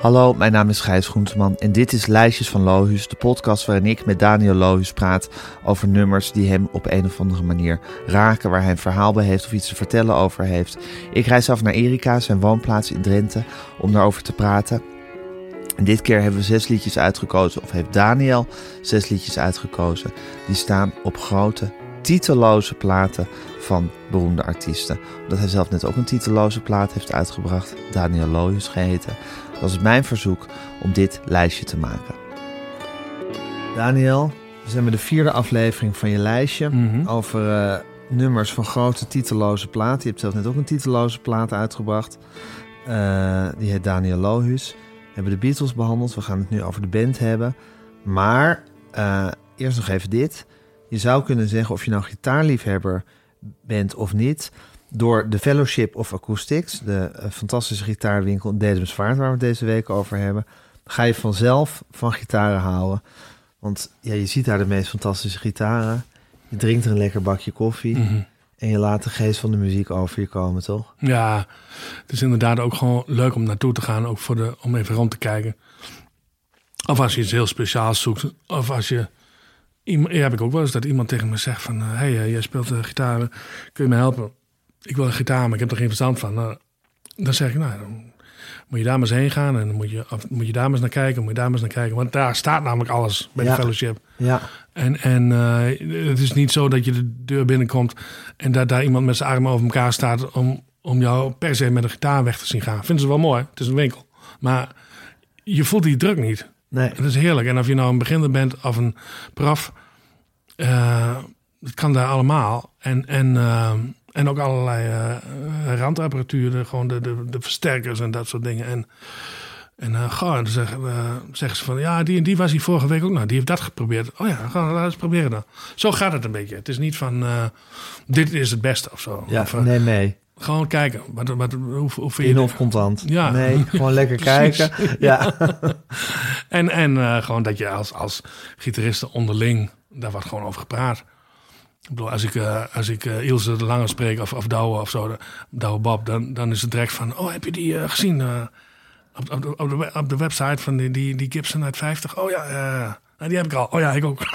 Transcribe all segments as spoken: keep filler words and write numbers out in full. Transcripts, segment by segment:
Hallo, mijn naam is Gijs Groenteman en dit is Lijstjes van Lohuus, de podcast waarin ik met Daniel Lohuus praat over nummers die hem op een of andere manier raken, waar hij een verhaal bij heeft of iets te vertellen over heeft. Ik reis af naar Erika, zijn woonplaats in Drenthe, om daarover te praten. En dit keer hebben we zes liedjes uitgekozen, of heeft Daniel zes liedjes uitgekozen. Die staan op grote, titelloze platen van beroemde artiesten. Omdat hij zelf net ook een titelloze plaat heeft uitgebracht, Daniel Lohuus geheten, was het mijn verzoek om dit lijstje te maken. Daniel, we zijn bij de vierde aflevering van je lijstje mm-hmm. over uh, nummers van grote titelloze platen. Je hebt zelf net ook een titelloze plaat uitgebracht. Uh, die heet Daniel Lohuus. We hebben de Beatles behandeld. We gaan het nu over de band hebben. Maar uh, eerst nog even dit. Je zou kunnen zeggen of je nou gitaarliefhebber bent of niet, door de Fellowship of Acoustics, de uh, fantastische gitaarwinkel in Dedemsvaart, waar we het deze week over hebben, ga je vanzelf van gitaren houden. Want ja, je ziet daar de meest fantastische gitaren. Je drinkt er een lekker bakje koffie. Mm-hmm. En je laat de geest van de muziek over je komen, toch? Ja, het is inderdaad ook gewoon leuk om naartoe te gaan, ook voor de, om even rond te kijken. Of als je iets heel speciaals zoekt, of als je... Ja, heb ik ook wel eens dat iemand tegen me zegt van, hé, hey, uh, jij speelt uh, gitaar, kun je me helpen? Ik wil een gitaar, maar ik heb er geen verstand van. Nou, dan zeg ik, nou, dan moet je daar maar eens heen gaan en dan moet je, of, moet je daar maar eens naar kijken, moet je daar maar eens naar kijken. Want daar staat namelijk alles bij ja. de Fellowship. Ja. En, en uh, het is niet zo dat je de deur binnenkomt en dat daar iemand met zijn armen over elkaar staat om, om jou per se met een gitaar weg te zien gaan. Vinden ze wel mooi, het is een winkel. Maar je voelt die druk niet. Nee. Het is heerlijk. En of je nou een beginner bent of een prof, uh, het kan daar allemaal. En, en, uh, en ook allerlei uh, randapparatuur, gewoon de, de, de versterkers en dat soort dingen. En, en uh, goh, dan zeggen, uh, zeggen ze van, ja, die en die was hier vorige week ook nog. Die heeft dat geprobeerd. Oh ja, gaan we eens proberen dan. Zo gaat het een beetje. Het is niet van, uh, dit is het beste of zo. Ja, of, uh, nee, nee. Gewoon kijken. Wat, wat, hoe, hoe vind je in of contant? Ja. Nee, gewoon lekker kijken. Ja. en en uh, gewoon dat je als, als gitaristen onderling, daar wordt gewoon over gepraat. Ik bedoel, als ik, uh, als ik uh, Ilse de Lange spreek of, of Douwe of zo, de, Douwe Bob, dan, dan is het direct van, oh, heb je die uh, gezien uh, op, op, de, op, de, op de website van die, die, die Gibson uit vijftig? Oh ja, uh, nou, die heb ik al. Oh ja, ik ook.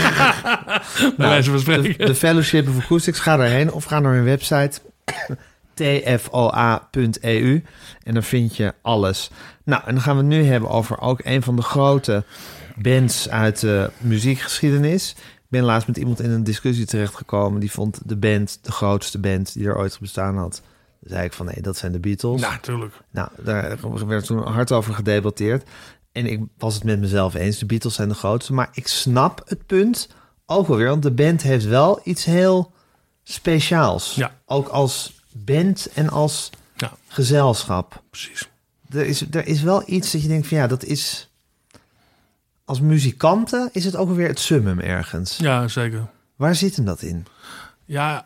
Bij wijze van spreken. De, de Fellowship of Acoustics, ga daarheen of ga naar hun website t f o a punt e u en dan vind je alles. Nou, en dan gaan we het nu hebben over ook een van de grote bands uit de muziekgeschiedenis. Ik ben laatst met iemand in een discussie terechtgekomen die vond de band de grootste band die er ooit bestaan had. Dan zei ik van, nee, dat zijn de Beatles. Ja, natuurlijk. Nou, daar werd toen hard over gedebatteerd. En ik was het met mezelf eens, de Beatles zijn de grootste. Maar ik snap het punt ook wel weer, want de band heeft wel iets heel speciaals. Ja. Ook als band en als ja. gezelschap. Precies. Er is, er is wel iets dat je denkt van ja, dat is... Als muzikanten is het ook weer het summum ergens. Ja, zeker. Waar zit hem dat in? Ja,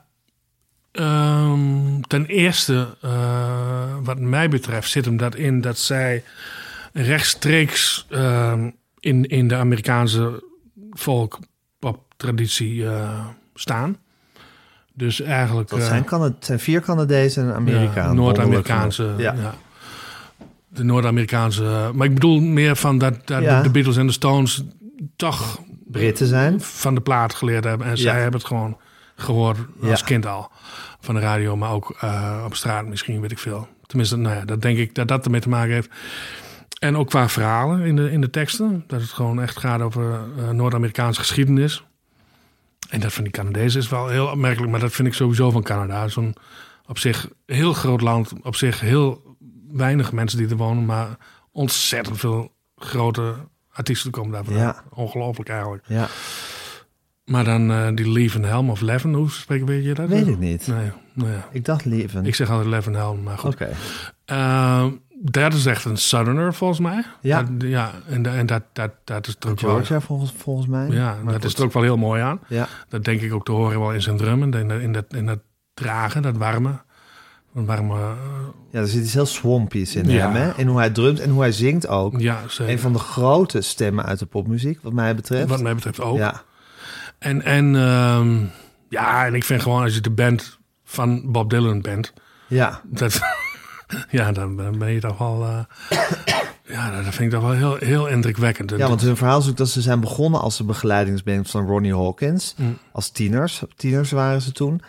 um, ten eerste, uh, wat mij betreft, zit hem dat in dat zij rechtstreeks uh, in, in de Amerikaanse folk-pop-traditie uh, staan. Dus eigenlijk... Dat zijn, Canad- zijn vier Canadezen en een Amerikaan. Ja, Noord-Amerikaanse... Ja. Ja. De Noord-Amerikaanse... Maar ik bedoel meer van dat, dat ja. de Beatles en de Stones toch... Britten zijn. Van de plaat geleerd hebben. En ja. zij hebben het gewoon gehoord als ja. kind al. Van de radio, maar ook uh, op straat misschien, weet ik veel. Tenminste, nou ja, dat denk ik dat dat ermee te maken heeft. En ook qua verhalen in de, in de teksten. Dat het gewoon echt gaat over uh, Noord-Amerikaanse geschiedenis. En dat van die Canadezen is wel heel opmerkelijk, maar dat vind ik sowieso van Canada. Zo'n op zich heel groot land, op zich heel weinig mensen die er wonen, maar ontzettend veel grote artiesten komen daarvan. Ja. Ongelooflijk eigenlijk. Ja. Maar dan uh, die Leven Helm of Leven, hoe spreken je dat? Weet ik niet. Nee, nou ja. Ik dacht Leven. Ik zeg altijd Leven Helm, maar goed. Oké. Okay. Uh, dat is echt een Southerner volgens mij. Ja. Dat, ja en, en dat, dat, dat is er ook Georgia wel, volgens, volgens mij. Ja, maar dat goed. Is er ook wel heel mooi aan. Ja. Dat denk ik ook te horen wel in zijn drummen, in, in, dat, in dat dragen, dat warme. Dat warme uh, ja, er zit iets heel swampies in ja. hem, hè? In hoe hij drumt en hoe hij zingt ook. Ja, zeker. Een van de grote stemmen uit de popmuziek, wat mij betreft. Wat mij betreft ook. Ja. En, en, um, ja, en ik vind gewoon als je de band van Bob Dylan bent... Ja. Dat, ja, dan ben je toch wel... Uh, Ja, dat vind ik toch wel heel, heel indrukwekkend. Ja, want hun verhaal is ook dat ze zijn begonnen als de begeleidingsband van Ronnie Hawkins. Mm. Als tieners. Tieners waren ze toen.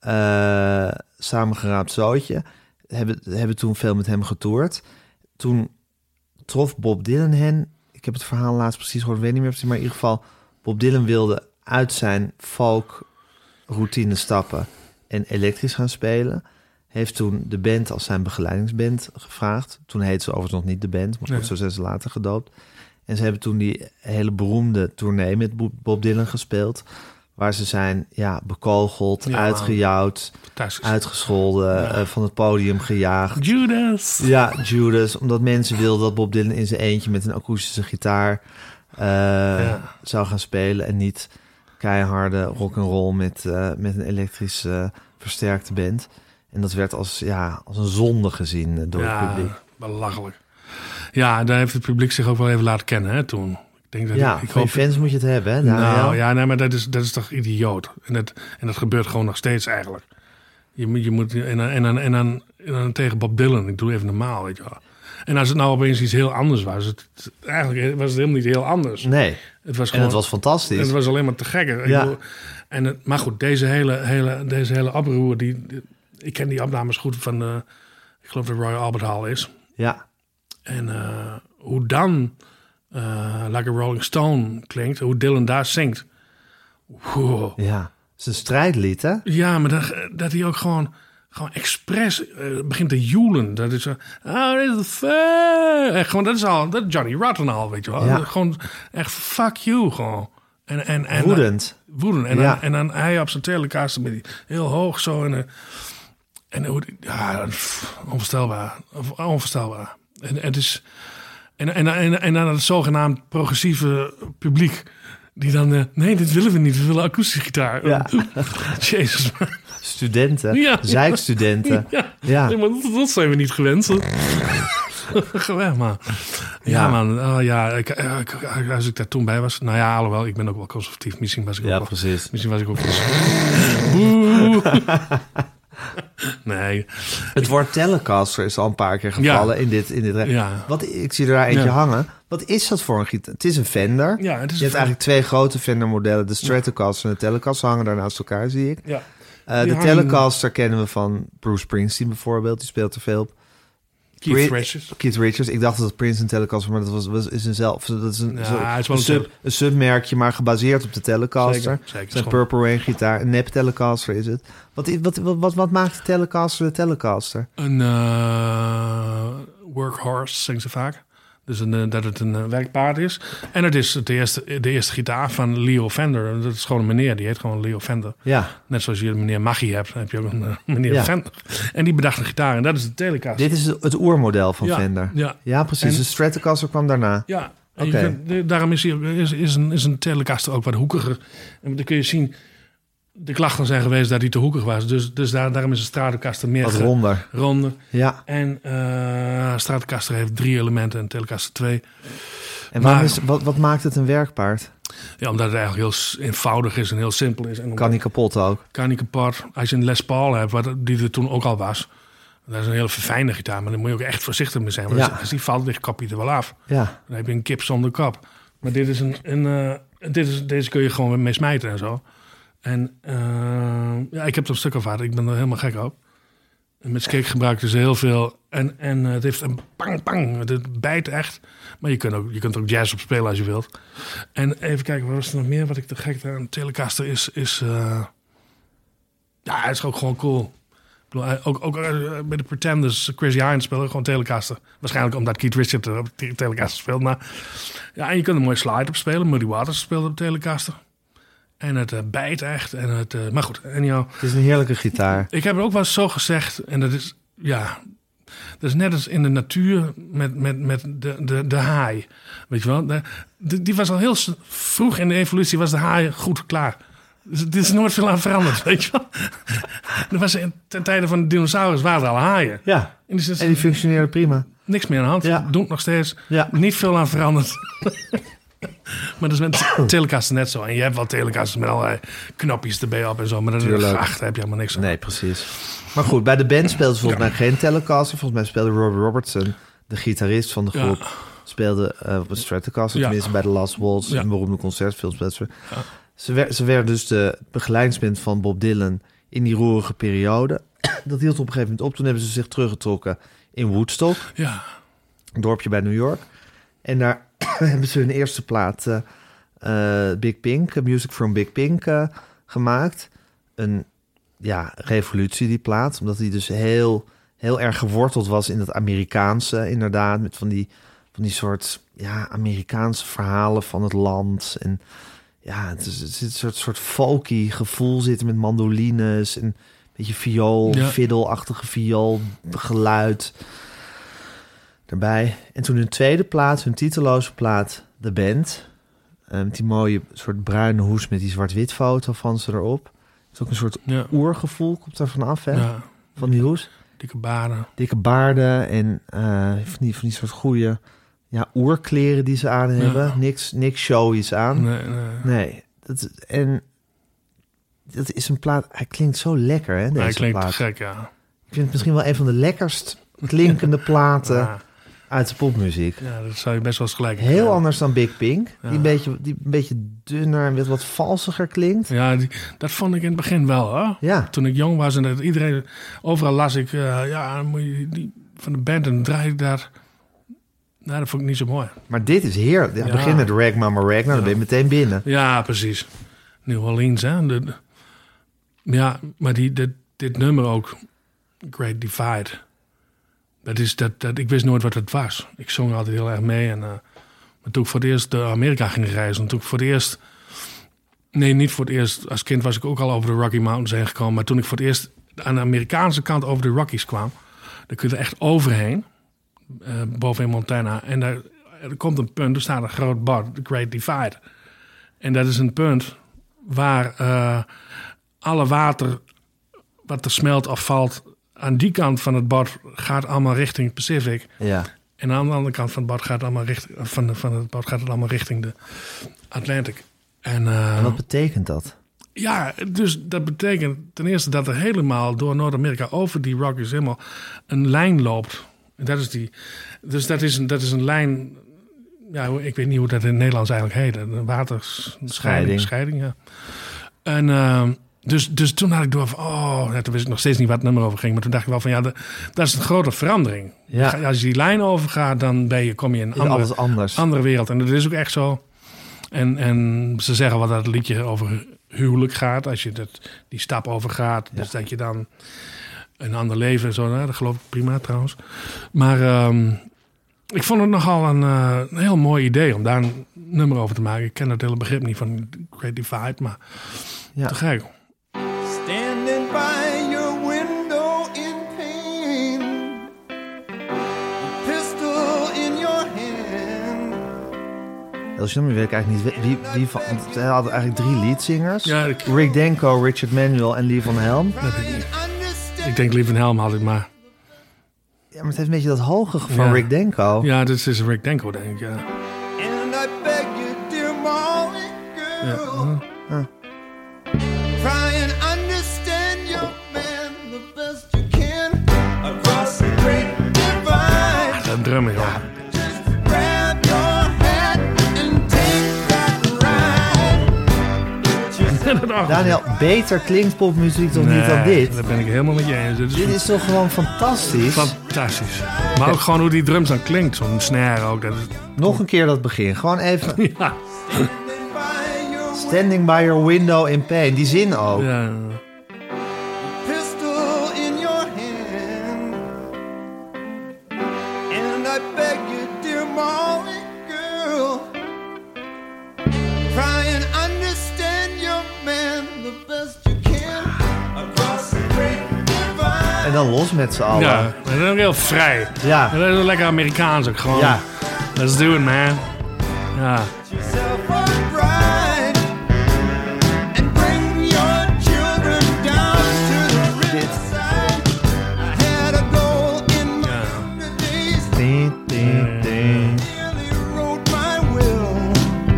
Uh, samengeraapt zootje. Hebben, hebben toen veel met hem getoerd. Toen trof Bob Dylan hen. Ik heb het verhaal laatst precies gehoord, weet niet meer precies, maar in ieder geval Bob Dylan wilde uit zijn folk routine stappen en elektrisch gaan spelen. Heeft toen de band als zijn begeleidingsband gevraagd. Toen heette ze overigens nog niet de band, maar goed, ja. Zo zijn ze later gedoopt. En ze hebben toen die hele beroemde tournee met Bob Dylan gespeeld, waar ze zijn ja, bekogeld, ja, uitgejouwd, uitgescholden, ja. uh, van het podium gejaagd. Judas! Ja, Judas. Omdat mensen wilden dat Bob Dylan in zijn eentje met een akoestische gitaar uh, ja. zou gaan spelen en niet keiharde rock'n'roll met, uh, met een elektrisch uh, versterkte band. En dat werd als, ja, als een zonde gezien uh, door ja, het publiek. Belachelijk. Ja, daar heeft het publiek zich ook wel even laten kennen, hè, toen. Ik denk dat ja, ik, ik van hoop... fans moet je het hebben, hè? Nou ja, nee, maar dat is, dat is toch idioot. En dat, en dat gebeurt gewoon nog steeds eigenlijk. Je moet, je moet en, dan, en, dan, en, dan, en dan tegen Bob Dylan, ik doe even normaal, weet je wel. En als het nou opeens iets heel anders was, het, het, eigenlijk was het helemaal niet heel anders. Nee, het was en gewoon, het was fantastisch. Het was alleen maar te gekker. Ja. Ik bedoel, en het, maar goed, deze hele, hele, deze hele oproer, die, die, ik ken die opnames goed van de, ik geloof dat Royal Albert Hall is. Ja. En uh, hoe dan uh, Like a Rolling Stone klinkt, hoe Dylan daar zingt. Wow. Ja, het is een strijdlied, hè? Ja, maar dat, dat hij ook gewoon, gewoon expres uh, begint te joelen. Dat is zo, oh, dit is fair. Echt gewoon, dat is al, dat is Johnny Rotten al, weet je wel. Ja. Gewoon echt fuck you, gewoon. En, en, en, woedend. Uh, woedend. En, ja. dan, en dan hij op zijn Telecaster met die heel hoog zo. En, uh, en uh, ja, onvoorstelbaar. Onvoorstelbaar. En het is... En, en, en, en dan het zogenaamd progressieve publiek die dan... Uh, nee, dit willen we niet. We willen akoestische gitaar. Ja. Jezus. Studenten. Ja. Zeikstudenten. Ja. ja. Nee, maar dat, dat zijn we niet gewend. Geweldig, man. Ja, ja. man. Oh, ja, ik, ik, als ik daar toen bij was... Nou ja, alhoewel, ik ben ook wel conservatief. Misschien was ik ook ja, wel... precies. Misschien was ik ook wel... Nee. Het woord Telecaster is al een paar keer gevallen ja. in dit. In dit ja. Wat, ik zie er daar eentje ja. hangen. Wat is dat voor een gitaar? Het is een Fender. Ja, het is je hebt eigenlijk twee grote Fender modellen. De Stratocaster en de Telecaster hangen daar naast elkaar, zie ik. Ja. Uh, de hangen... Telecaster kennen we van Bruce Springsteen bijvoorbeeld. Die speelt er veel op. Keith Pri- Richards. Keith Richards. Ik dacht dat het Prince een Telecaster was, maar dat was, was is een zelf. Dat is een, ja, zo, is een, sub, een submerkje, maar gebaseerd op de Telecaster. Zeker, zeker. Zijn Purple Rain gitaar. Een nep Telecaster is het. Wat, wat, wat, wat, wat maakt de Telecaster de Telecaster? Een uh, workhorse, zeggen ze vaak. Dus een, uh, dat het een uh, werkpaard is. En het is de eerste, de eerste gitaar van Leo Fender. Dat is gewoon een meneer, die heet gewoon Leo Fender. Ja. Net zoals je een meneer Maggie hebt, dan heb je ook een uh, meneer ja. Fender. En die bedacht een gitaar en dat is de Telecaster. Dit is het oermodel van ja, Fender. Ja, ja precies. En, de Stratocaster kwam daarna. Ja, oké. Okay. Kunt, daarom is, hier, is, is, een, is een Telecaster ook wat hoekiger. En dan kun je zien... De klachten zijn geweest dat hij te hoekig was. Dus, dus daar, daarom is een Stratocaster meer... Wat ronder. Ronder. Ja. En uh, Stratocaster heeft drie elementen en Telecaster twee. En maar, is, wat, wat maakt het een werkpaard? Ja, omdat het eigenlijk heel eenvoudig is en heel simpel is. En kan niet kapot ook? Kan niet kapot. Als je een Les Paul hebt, wat, die er toen ook al was... Dat is een hele verfijnde gitaar, maar daar moet je ook echt voorzichtig mee zijn. Want ja. als die valt, ligt kap je er wel af. Ja. Dan heb je een kip zonder kap. Maar dit is een... een uh, dit is, deze kun je gewoon mee smijten en zo. En uh, ja, ik heb er een stuk af. Ik ben er helemaal gek op. En met skate gebruikten ze heel veel. En, en uh, het heeft een pang, pang. Het bijt echt. Maar je kunt, ook, je kunt er ook jazz op spelen als je wilt. En even kijken, wat was er nog meer? Wat ik te gek aan Telecaster is... is uh, ja, het is ook gewoon cool. Ik bedoel, ook, ook uh, bij de Pretenders, Chris Hines speelde gewoon Telecaster. Waarschijnlijk omdat Keith Richards op de Telecaster speelt. Maar ja, en je kunt een mooie slide op spelen. Muddy Waters speelde op Telecaster. En het uh, bijt echt. En het, uh, maar goed, en jou, het is een heerlijke gitaar. Ik heb het ook wel eens zo gezegd. En dat is, ja... Dat is net als in de natuur met, met, met de, de, de haai. Weet je wel? De, de, die was al heel vroeg in de evolutie... was de haai goed klaar. Dus er is nooit veel aan veranderd, weet je wel? Er was in, ten tijde van de dinosaurus waren er al haaien. Ja, en die, en die functioneerden prima. Niks meer aan de hand. Ja. Doet nog steeds. Ja. Niet veel aan veranderd. Maar dat is met Telecaster net zo. En je hebt wel Telecasters met allerlei knopjes erbij op en zo. Maar daar achter heb je helemaal niks aan. Nee, precies. Maar goed, bij de band speelde volgens ja. mij geen Telecaster. Volgens mij speelde Robbie Robertson, de gitarist van de groep, speelde uh, op een Stratocaster, ja. tenminste bij de Last Waltz, ja. een beroemde concertfilms. Ja. Ze, werd, ze werden dus de begeleidingsband van Bob Dylan in die roerige periode. Dat hield op een gegeven moment op. Toen hebben ze zich teruggetrokken in Woodstock. Ja. Een dorpje bij New York. En daar hebben ze hun eerste plaat, uh, uh, Big Pink, Music from Big Pink, uh, gemaakt. Een ja, revolutie, die plaat. Omdat die dus heel, heel erg geworteld was in het Amerikaanse, inderdaad. Met van die, van die soort ja, Amerikaanse verhalen van het land. En ja, het is, het is een soort, soort folky gevoel zitten met mandolines en een beetje viool, ja. fiddle-achtige viool, geluid erbij. En toen hun tweede plaat, hun titeloze plaat, The Band, uh, met die mooie soort bruine hoes met die zwart-wit foto van ze erop. Het is ook een soort ja. oergevoel, komt er vanaf, hè? Ja. Van die hoes. Dikke baarden. Dikke baarden en uh, van, die, van die soort goede ja, oerkleren die ze aan hebben. Ja. Niks, niks showies aan. Nee, nee. nee dat, en dat is een plaat, hij klinkt zo lekker, hè, deze hij klinkt plaat. gek, ja. Ik vind het misschien wel een van de lekkerst klinkende platen ja. uit de popmuziek. Ja, dat zou je best wel eens gelijk Heel hebben. Anders dan Big Pink, ja. die, een beetje, die een beetje dunner en wat valsiger klinkt. Ja, die, dat vond ik in het begin wel, hè? Ja. Toen ik jong was en dat iedereen, overal las ik, uh, ja, moet je die van de band en dan draai ik daar. Nou, dat vond ik niet zo mooi. Maar dit is heerlijk. Ja, ja. Begin met Rag Mama Rag, nou, ja. dan ben je meteen binnen. Ja, precies. New Orleans, hè? De, de, ja, maar die, dit, dit nummer ook, Great Divide. Dat is dat, dat, ik wist nooit wat het was. Ik zong altijd heel erg mee. En, uh, maar toen ik voor het eerst naar Amerika ging reizen, toen ik voor het eerst... Nee, niet voor het eerst. Als kind was ik ook al over de Rocky Mountains heen gekomen. Maar toen ik voor het eerst aan de Amerikaanse kant over de Rockies kwam, dan kun je er echt overheen. Uh, boven in Montana. En daar, er komt een punt, er staat een groot bord, The Great Divide. En dat is een punt waar uh, alle water wat er smelt of valt aan die kant van het bord gaat allemaal richting Pacific. Ja. En aan de andere kant van het bord gaat, allemaal richting, van, de, van het bord gaat het allemaal richting de Atlantic. En, uh, en wat betekent dat? Ja, dus dat betekent ten eerste dat er helemaal door Noord-Amerika over die Rockies helemaal een lijn loopt. En dat is die, dus dat is, een, dat is een lijn. Ja, ik weet niet hoe dat in het Nederlands eigenlijk heet. Een waterscheiding. Scheiding. Scheiding, ja. En uh, dus, dus toen had ik door van, oh, ja, toen wist ik nog steeds niet waar het nummer over ging. Maar toen dacht ik wel van, ja, de, dat is een grote verandering. Ja. Als je die lijn overgaat, dan ben je, kom je in een andere, anders. andere wereld. En dat is ook echt zo. En, en ze zeggen wel dat het liedje over huwelijk gaat. Als je dat, die stap overgaat. Ja. Dus dat je dan een ander leven en zo. Nou, dat geloof ik prima trouwens. Maar um, ik vond het nogal een, uh, een heel mooi idee om daar een nummer over te maken. Ik ken het hele begrip niet van Great Divide, maar ja. te gek. Standing by your window in pain, a pistol in your hand. Als je dan weet ik eigenlijk niet wie, wie van. Hij had eigenlijk drie leadzingers. Ja, ik, Rick Danko, Richard Manuel en Lee Van Helm. Dat weet ik niet. Ik denk Lee Van Helm had ik maar. Ja, maar het heeft een beetje dat hoge van ja. Rick Danko. Ja, dit is Rick Danko, denk ik, ja. And I beg you, dear Molly girl, Ja. Huh. try and understand your man the best you can across the great divide. Dat drummen, joh. Just grab your hat and take that ride. Daniel, beter klinkt popmuziek toch nee, niet dan dit? Daar ben ik helemaal met je eens. Dit is, Dit is toch gewoon fantastisch? fantastisch. Maar ook gewoon hoe die drums dan klinkt. Zo'n snare ook. Dat is... Nog een keer dat begin. Gewoon even. Ja. Standing by your window in pain. Die zin ook. Ja. Pistol in your hand. And I beg you, dear Molly girl, try and understand your man the best you can across the great divide. En dan los met z'n allen. Ja, dat is ook heel vrij. Ja. Dat is lekker Amerikaans ook gewoon. Ja. Let's do it, man. Ja. Yourself a bride and bring your children down to the riverside. I had a goal in my days. Ding, ding, ding. Nearly wrote my will,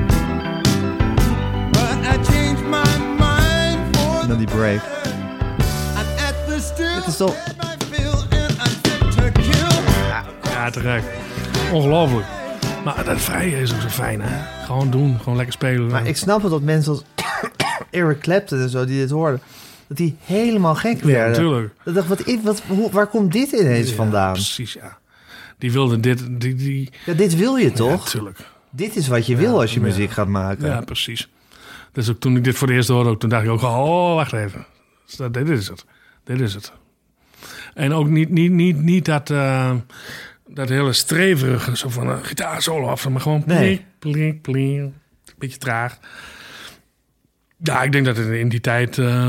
but I changed my mind for En dan die break. I'm at the still Het is toch... I feel and I'm fit to kill. Ja, te gek. Ongelooflijk. Maar dat vrije is ook zo fijn, hè? Gewoon doen, gewoon lekker spelen. Maar ik snap het dat mensen als Eric Clapton en zo die dit hoorden, dat die helemaal gek werden. natuurlijk. Dat dacht, wat, wat, hoe, waar komt dit ineens Ja, vandaan? Precies, ja. Die wilde dit... Die, die... Ja, dit wil je Ja, toch? natuurlijk. Dit is wat je wil als je ja. muziek gaat maken. Ja, precies. Dus ook toen ik dit voor het eerst hoorde, ook, toen dacht ik ook... Oh, wacht even. Dus dat- Dit is het. Dit is het. En ook niet, niet, niet, niet dat... Uh, dat hele streverige, zo van een gitaarsolo af, maar gewoon Nee. plink, plink, plink. Een beetje traag. Ja, ik denk dat het in die tijd uh,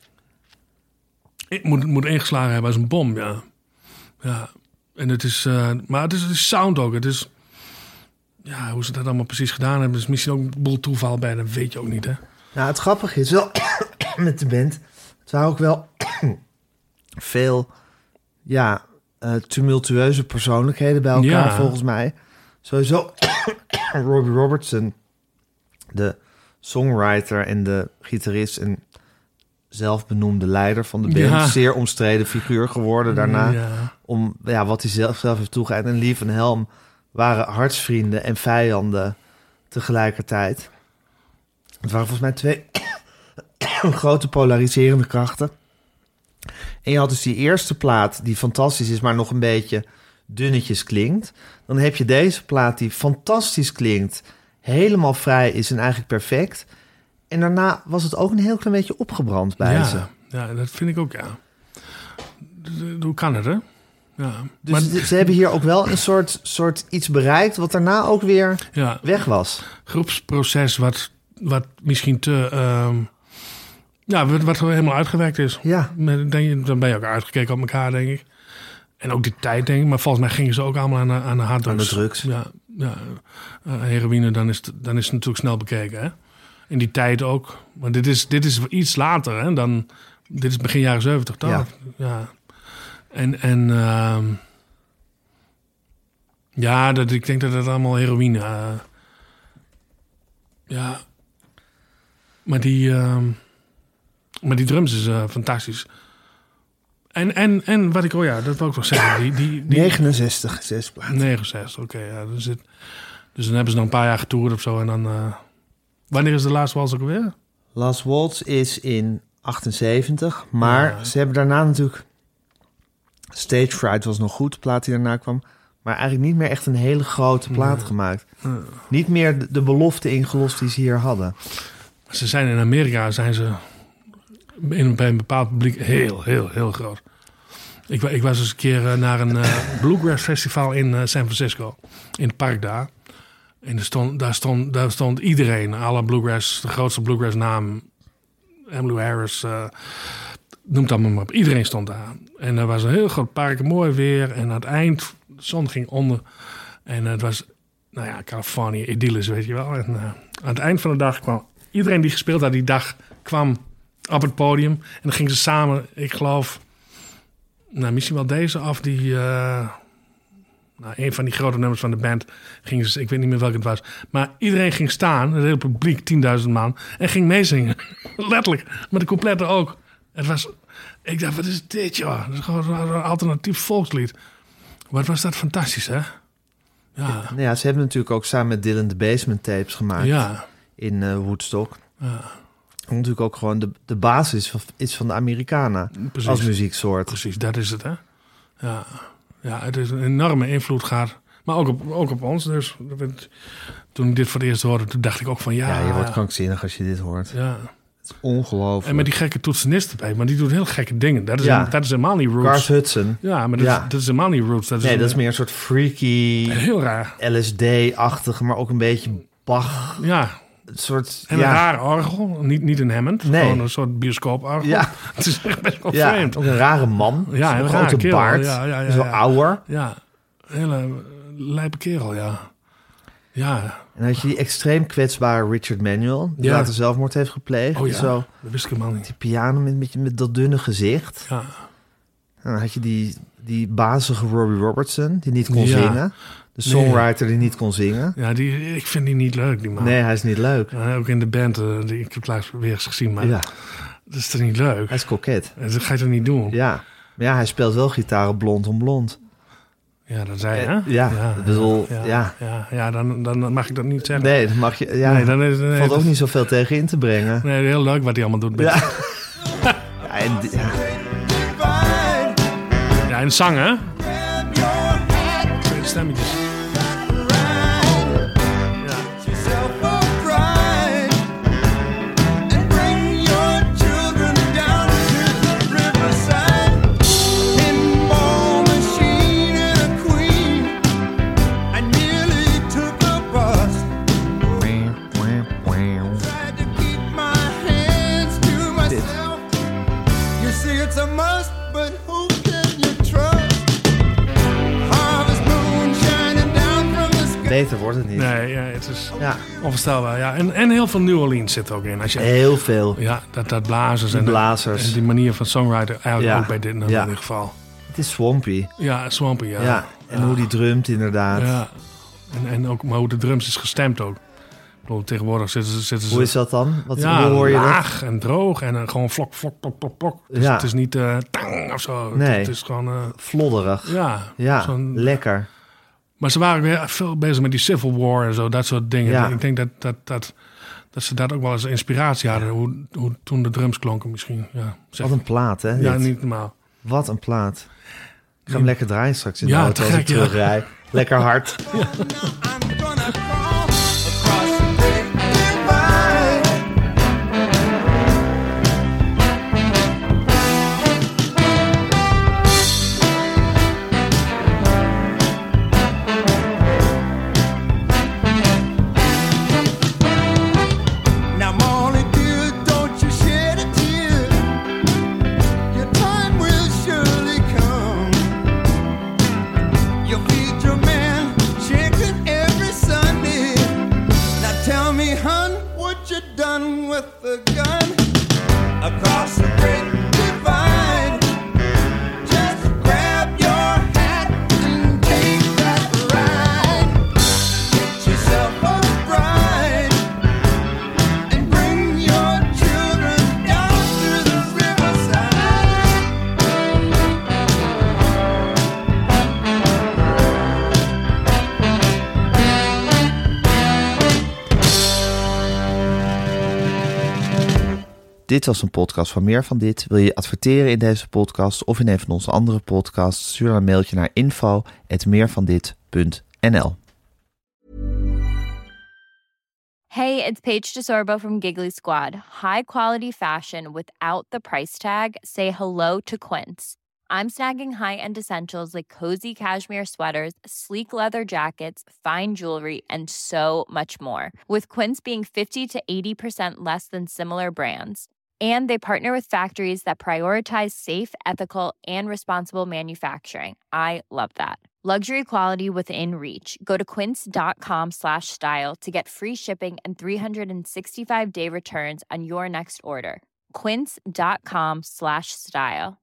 moet, moet ingeslagen hebben als een bom, ja. Ja, en het is, uh, maar het is, het is sound ook. Het is, ja, hoe ze dat allemaal precies gedaan hebben, is misschien ook een boel toeval bij, dat weet je ook niet, hè. Nou, het grappige is wel met de band, het waren ook wel veel, ja, uh, tumultueuze persoonlijkheden bij elkaar, Ja. volgens mij. Sowieso Robbie Robertson, de songwriter en de gitarist en zelfbenoemde leider van de band. Ja. Zeer omstreden figuur geworden daarna. Ja. Om ja, wat hij zelf, zelf heeft toegegeven. En Lief en Helm waren hartsvrienden en vijanden tegelijkertijd. Het waren volgens mij twee grote polariserende krachten. En je had dus die eerste plaat die fantastisch is, maar nog een beetje dunnetjes klinkt. Dan heb je deze plaat die fantastisch klinkt, helemaal vrij is en eigenlijk perfect. En daarna was het ook een heel klein beetje opgebrand bij ja, ze. ja, dat vind ik ook, ja. D- Hoe kan het, hè? Ja. Dus maar, ze- ze hebben hier ook wel een soort, soort iets bereikt wat daarna ook weer ja, weg was. groepsproces wat, wat misschien te... ehm, ja, wat, wat helemaal uitgewerkt is. Ja, Met- denk je, dan ben je ook uitgekeken op elkaar, denk ik. En ook die tijd, denk ik. Maar volgens mij gingen ze ook allemaal aan de, aan de harddrugs. Aan de drugs. Ja, ja. Uh, heroïne, dan is, het, dan is het natuurlijk snel bekeken, hè. In die tijd ook. Maar dit is, dit is iets later, hè. Dan, dit is begin jaren zeventig, toch? Ja. Ja. En... en ehm, ja, dat, ik denk dat het allemaal heroïne... uh, ja. Maar die... ehm, maar die drums is uh, fantastisch. En, en, en wat ik... Oh ja, dat wil ik nog zeggen. Die, die, die, negenenzestig, zes plaat. negenenzestig, oké. ja, dus, het, dus dan hebben ze nog een paar jaar getoerd of zo. En dan... Uh, wanneer is de laatste wals ook alweer? Last Waltz is in achtenzeventig, maar Ja. ze hebben daarna natuurlijk... Stage Fright was nog goed, de plaat die daarna kwam. Maar eigenlijk niet meer echt een hele grote plaat Nee. gemaakt. Niet meer de, de belofte ingelost die ze hier hadden. Ze zijn in Amerika, zijn ze in, bij een bepaald publiek heel, heel, heel groot. Ik, wa- ik was eens een keer uh, naar een uh, bluegrass festival in uh, San Francisco. In het park daar. En er stond, daar, stond, daar stond iedereen, alle bluegrass, de grootste bluegrass naam, Emmylou Harris, uh, noem het allemaal maar op. Iedereen stond daar. En er was een heel groot park, mooi weer. En aan het eind, de zon ging onder. En het was, nou ja, Californië, idyllisch, weet je wel. En uh, aan het eind van de dag kwam iedereen die gespeeld had die dag, kwam op het podium. En dan gingen ze samen, ik geloof, nou, misschien wel deze af, die... Uh, nou, een van die grote nummers van de band gingen ze, ik weet niet meer welke het was. Maar iedereen ging staan, het hele publiek, tienduizend man, en ging meezingen. Letterlijk, met de coupletten ook. Het was, ik dacht, wat is dit, joh? Dat is gewoon een alternatief volkslied. Wat was dat fantastisch, hè? Ja, Nou ja, ze hebben natuurlijk ook samen met Dylan de Basement Tapes gemaakt ja, in uh, Woodstock. ja, Natuurlijk ook gewoon de, de basis van, is van de Americana precies. als muzieksoort. Precies, dat is het, hè? Ja, ja, het is een enorme invloed gehad. Maar ook op, ook op ons, dus. Toen ik dit voor het eerst hoorde, toen dacht ik ook van, ja... Ja, je wordt krankzinnig als je dit hoort. Ja. Het is ongelooflijk. En met die gekke toetsenist erbij, maar die doet heel gekke dingen. Dat is, Ja. dat is helemaal niet roots. Garth Hudson. Ja, maar dat, Ja. Is, dat is helemaal niet roots. Dat is, Nee, een- dat is meer een soort freaky, heel raar. L S D-achtig, maar ook een beetje Bach. Ja, Een soort, en ja, een raar orgel. Niet, niet een Hammond, Nee. gewoon een soort bioscooporgel. Ja. Het is echt best wel ja, vreemd. ook een rare man. Ja, een een grote rare kerel. baard. Ja, ja, ja, Zo ja. ouder. Ja, een hele lijpe kerel, ja. Ja, En dan had je die extreem kwetsbare Richard Manuel, die Ja. later zelfmoord heeft gepleegd. oh ja, Zo, dat wist ik helemaal niet. die piano met, met, met dat dunne gezicht. Ja, En dan had je die, die bazige Robbie Robertson, die niet kon Ja. zingen. De songwriter die niet kon zingen. ja die, ik vind die niet leuk, die man. Nee, hij is niet leuk. Ja, ook in de band, eh, die, ik heb het laatst weer eens gezien, maar Ja, dat is toch niet leuk? hij is koket. Dat ga je toch niet doen? Ja, maar ja, hij speelt wel gitaren blond om blond. Ja, dat zei je, hè? Eh, ja, ik bedoel, ja. ja. Ja, ja dan, dan mag ik dat niet zeggen. Nee, dat mag je... Ja, Nee, dan is- nee, valt dat- ook niet zoveel tegen in te brengen. Nee, heel leuk wat hij allemaal doet. Met, Ja. ja. Ja, en, di- ja. Divide, ja, en zang, hè? grab your hat, Twee stemmetjes. ride. Ja. Get yourself a bride and bring your children down to the riverside. Pinball machine and a queen. I nearly took a bus. Tried to keep my hands to myself. You see, it's a must, but who can you trust? Harvest moon shining down from the sky. Beter wordt het niet. Nee, ja, het is Ja, onvoorstelbaar. Ja. En, en heel veel New Orleans zit er ook in. Als je, heel veel. ja, dat, dat blazers, en, blazers. en die manier van songwriter eigenlijk Ja. ook bij dit nummer Ja. in ieder geval. Het is swampy. Ja, Swampy, ja. Ja, en hoe die drumt inderdaad. Ja. En, en ook maar hoe de drums is gestemd ook. Ik bedoel, tegenwoordig zitten ze... Zitten ze Hoe is dat dan? Wat, ja, hoe hoor je dat? laag en droog en eh, gewoon vlok, vlok, plok, plok, plok. Dus Ja. het is niet eh, tang of zo. Nee. Het is gewoon... eh, Flodderig. ja, Ja, zo'n- lekker. Maar ze waren weer veel bezig met die Civil War en zo, dat soort dingen. Ja. Ik denk dat, dat, dat, dat ze dat ook wel eens inspiratie hadden, hoe, hoe toen de drums klonken misschien. Ja, zeg. Wat een plaat, hè? ja dit. niet normaal. Wat een plaat. Ik ga hem lekker draaien straks in de Ja, auto te als ik gek, ja. terugrij. Lekker hard. I'm gonna crawl across the great divide. Now, Molly dear, don't you shed a tear. Your time will surely come. You feed your man chicken every Sunday. Now tell me, hun, what you done with the gun? Across the great divide. Just grab your hat and take that ride. Get yourself a bride and bring your children down to the riverside. Dit was een podcast van Meer van Dit. Wil je adverteren in deze podcast of in een van onze andere podcasts? Stuur dan een mailtje naar info at meervandit punt n l. Hey, it's Paige DeSorbo from Giggly Squad. High quality fashion without the price tag. Say hello to Quince. I'm snagging high-end essentials like cozy cashmere sweaters, sleek leather jackets, fine jewelry, and so much more. With Quince being fifty to eighty percent less than similar brands. And they partner with factories that prioritize safe, ethical, and responsible manufacturing. I love that. Luxury quality within reach. Go to quince.com slash style to get free shipping and three sixty-five day returns on your next order. Quince.com slash style.